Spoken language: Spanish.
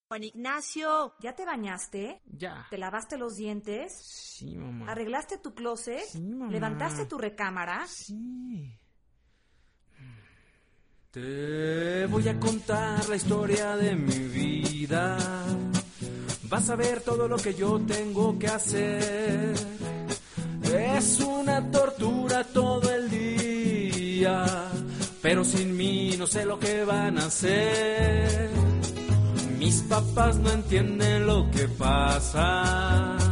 Juan Ignacio, ¿ya te bañaste? Ya. ¿Te lavaste los dientes? Sí, mamá. ¿Arreglaste tu closet? Sí, mamá. ¿Levantaste tu recámara? Sí. Te voy a contar la historia de mi vida. Vas a ver todo lo que yo tengo que hacer. Es una tortura todo el día, pero sin mí no sé lo que van a hacer. Mis papás no entienden lo que pasa.